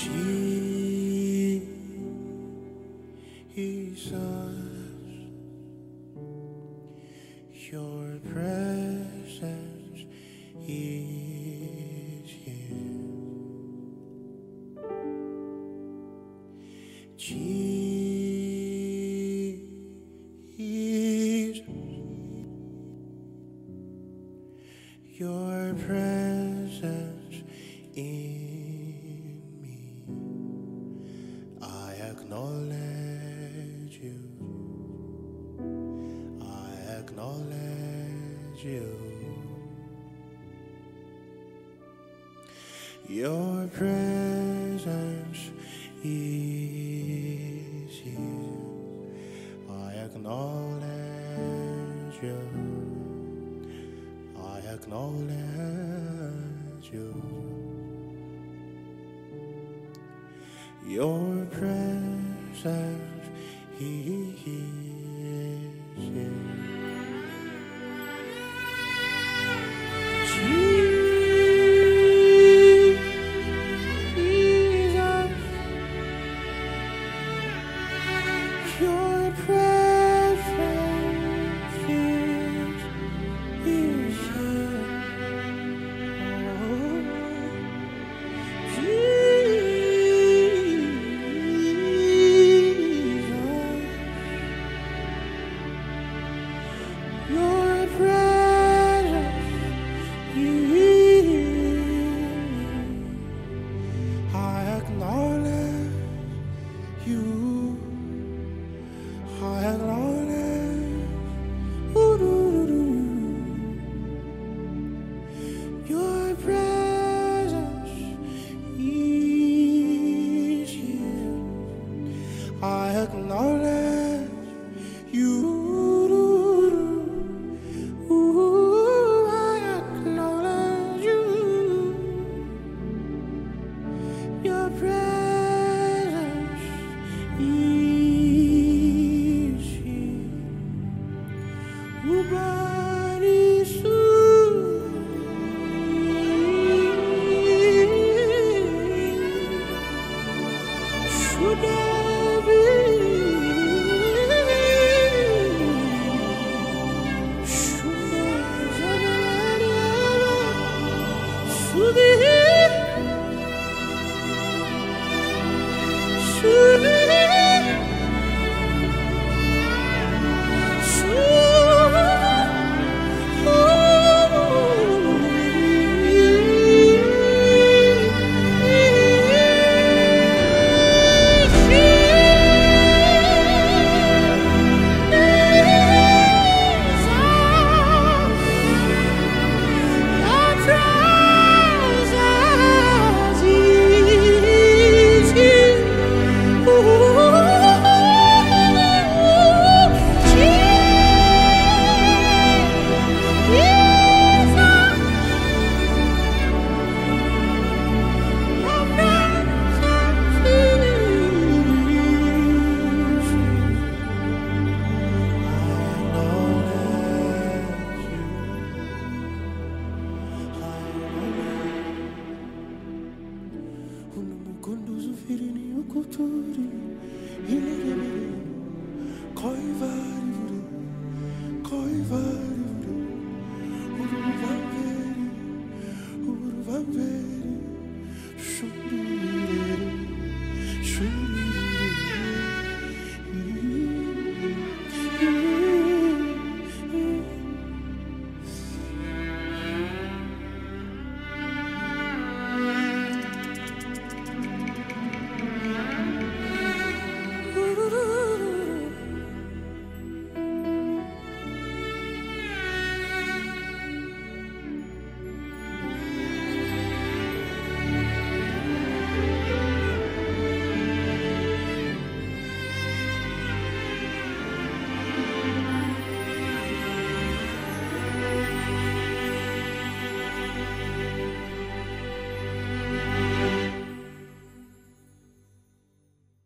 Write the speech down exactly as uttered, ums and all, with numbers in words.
Your presence is here. Jesus, your presence in me. I acknowledge you. I acknowledge you. Your presence is here. I acknowledge you. I acknowledge you. Your presence is here. Your presence is, is here. Oh, Jesus, your presence is. I acknowledge you. I acknowledge your presence is here. I acknowledge you. I acknowledge you. Your presence is. Koi vari, koi vari.